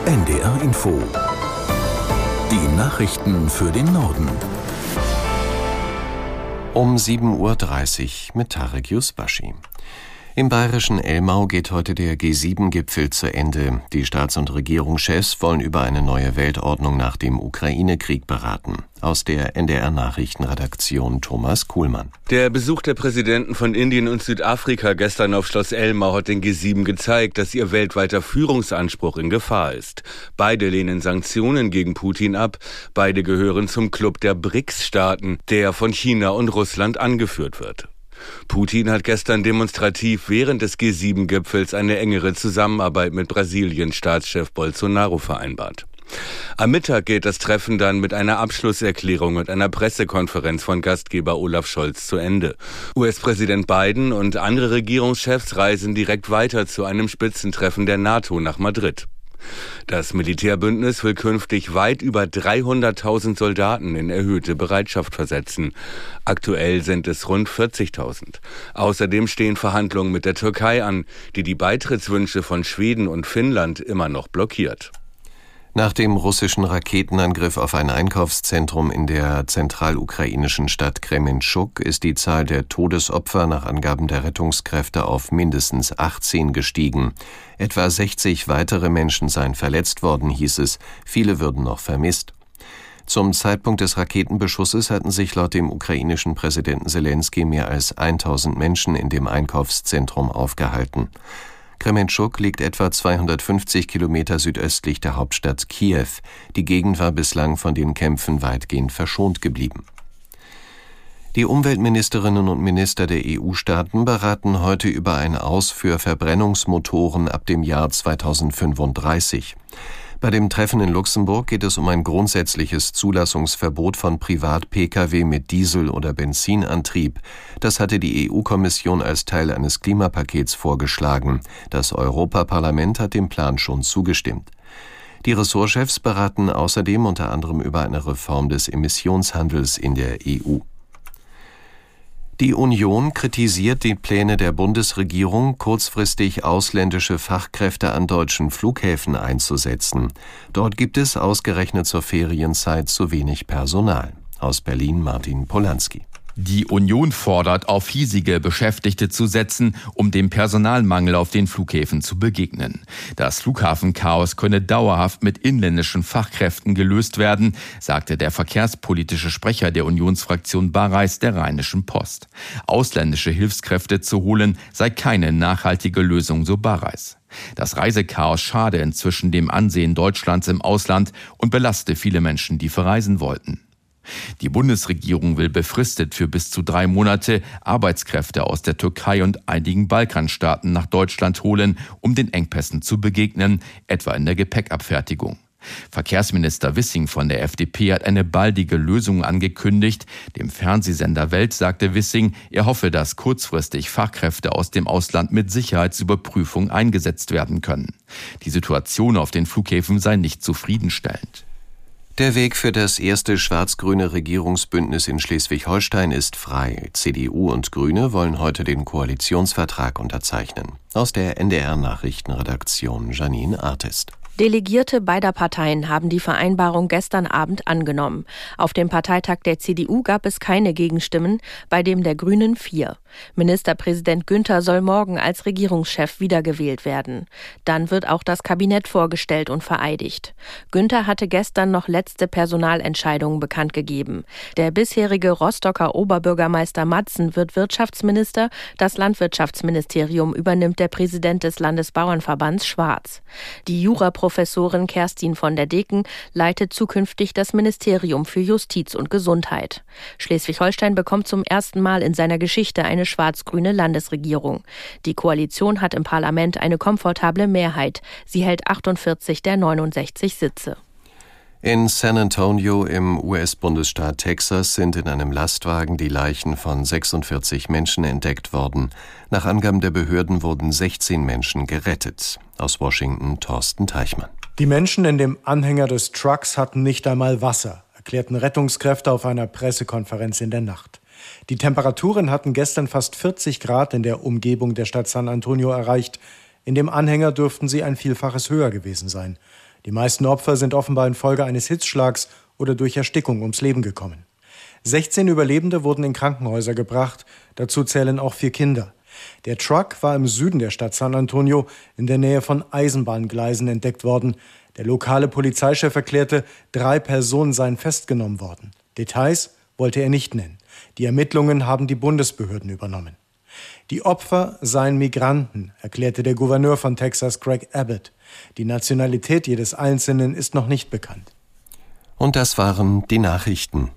NDR Info. Die Nachrichten für den Norden. Um 7:30 Uhr mit Tarek Yusbashi. Im bayerischen Elmau geht heute der G7-Gipfel zu Ende. Die Staats- und Regierungschefs wollen über eine neue Weltordnung nach dem Ukraine-Krieg beraten. Aus der NDR-Nachrichtenredaktion Thomas Kuhlmann. Der Besuch der Präsidenten von Indien und Südafrika gestern auf Schloss Elmau hat den G7 gezeigt, dass ihr weltweiter Führungsanspruch in Gefahr ist. Beide lehnen Sanktionen gegen Putin ab. Beide gehören zum Club der BRICS-Staaten, der von China und Russland angeführt wird. Putin hat gestern demonstrativ während des G7-Gipfels eine engere Zusammenarbeit mit Brasiliens Staatschef Bolsonaro vereinbart. Am Mittag geht das Treffen dann mit einer Abschlusserklärung und einer Pressekonferenz von Gastgeber Olaf Scholz zu Ende. US-Präsident Biden und andere Regierungschefs reisen direkt weiter zu einem Spitzentreffen der NATO nach Madrid. Das Militärbündnis will künftig weit über 300.000 Soldaten in erhöhte Bereitschaft versetzen. Aktuell sind es rund 40.000. Außerdem stehen Verhandlungen mit der Türkei an, die die Beitrittswünsche von Schweden und Finnland immer noch blockiert. Nach dem russischen Raketenangriff auf ein Einkaufszentrum in der zentralukrainischen Stadt Krementschuk ist die Zahl der Todesopfer nach Angaben der Rettungskräfte auf mindestens 18 gestiegen. Etwa 60 weitere Menschen seien verletzt worden, hieß es. Viele würden noch vermisst. Zum Zeitpunkt des Raketenbeschusses hatten sich laut dem ukrainischen Präsidenten Selenskyj mehr als 1000 Menschen in dem Einkaufszentrum aufgehalten. Krementschuk liegt etwa 250 Kilometer südöstlich der Hauptstadt Kiew. Die Gegend war bislang von den Kämpfen weitgehend verschont geblieben. Die Umweltministerinnen und Minister der EU-Staaten beraten heute über ein Aus für Verbrennungsmotoren ab dem Jahr 2035. Bei dem Treffen in Luxemburg geht es um ein grundsätzliches Zulassungsverbot von Privat-Pkw mit Diesel- oder Benzinantrieb. Das hatte die EU-Kommission als Teil eines Klimapakets vorgeschlagen. Das Europaparlament hat dem Plan schon zugestimmt. Die Ressortchefs beraten außerdem unter anderem über eine Reform des Emissionshandels in der EU. Die Union kritisiert die Pläne der Bundesregierung, kurzfristig ausländische Fachkräfte an deutschen Flughäfen einzusetzen. Dort gibt es ausgerechnet zur Ferienzeit zu wenig Personal. Aus Berlin Martin Polanski. Die Union fordert, auf hiesige Beschäftigte zu setzen, um dem Personalmangel auf den Flughäfen zu begegnen. Das Flughafenchaos könne dauerhaft mit inländischen Fachkräften gelöst werden, sagte der verkehrspolitische Sprecher der Unionsfraktion Barreis der Rheinischen Post. Ausländische Hilfskräfte zu holen sei keine nachhaltige Lösung, so Barreis. Das Reisechaos schade inzwischen dem Ansehen Deutschlands im Ausland und belaste viele Menschen, die verreisen wollten. Die Bundesregierung will befristet für bis zu 3 Monate Arbeitskräfte aus der Türkei und einigen Balkanstaaten nach Deutschland holen, um den Engpässen zu begegnen, etwa in der Gepäckabfertigung. Verkehrsminister Wissing von der FDP hat eine baldige Lösung angekündigt. Dem Fernsehsender Welt sagte Wissing, er hoffe, dass kurzfristig Fachkräfte aus dem Ausland mit Sicherheitsüberprüfung eingesetzt werden können. Die Situation auf den Flughäfen sei nicht zufriedenstellend. Der Weg für das erste schwarz-grüne Regierungsbündnis in Schleswig-Holstein ist frei. CDU und Grüne wollen heute den Koalitionsvertrag unterzeichnen. Aus der NDR-Nachrichtenredaktion Janine Artist. Delegierte beider Parteien haben die Vereinbarung gestern Abend angenommen. Auf dem Parteitag der CDU gab es keine Gegenstimmen, bei dem der Grünen 4. Ministerpräsident Günther soll morgen als Regierungschef wiedergewählt werden. Dann wird auch das Kabinett vorgestellt und vereidigt. Günther hatte gestern noch letzte Personalentscheidungen bekannt gegeben. Der bisherige Rostocker Oberbürgermeister Matzen wird Wirtschaftsminister, das Landwirtschaftsministerium übernimmt der Präsident des Landesbauernverbands Schwarz. Die Juraprofessorin Kerstin von der Deken leitet zukünftig das Ministerium für Justiz und Gesundheit. Schleswig-Holstein bekommt zum ersten Mal in seiner Geschichte eine schwarz-grüne Landesregierung. Die Koalition hat im Parlament eine komfortable Mehrheit. Sie hält 48 der 69 Sitze. In San Antonio im US-Bundesstaat Texas sind in einem Lastwagen die Leichen von 46 Menschen entdeckt worden. Nach Angaben der Behörden wurden 16 Menschen gerettet. Aus Washington Thorsten Teichmann. Die Menschen in dem Anhänger des Trucks hatten nicht einmal Wasser, erklärten Rettungskräfte auf einer Pressekonferenz in der Nacht. Die Temperaturen hatten gestern fast 40 Grad in der Umgebung der Stadt San Antonio erreicht. In dem Anhänger dürften sie ein Vielfaches höher gewesen sein. Die meisten Opfer sind offenbar infolge eines Hitzschlags oder durch Erstickung ums Leben gekommen. 16 Überlebende wurden in Krankenhäuser gebracht, dazu zählen auch 4 Kinder. Der Truck war im Süden der Stadt San Antonio in der Nähe von Eisenbahngleisen entdeckt worden. Der lokale Polizeichef erklärte, 3 Personen seien festgenommen worden. Details wollte er nicht nennen. Die Ermittlungen haben die Bundesbehörden übernommen. Die Opfer seien Migranten, erklärte der Gouverneur von Texas, Greg Abbott. Die Nationalität jedes Einzelnen ist noch nicht bekannt. Und das waren die Nachrichten.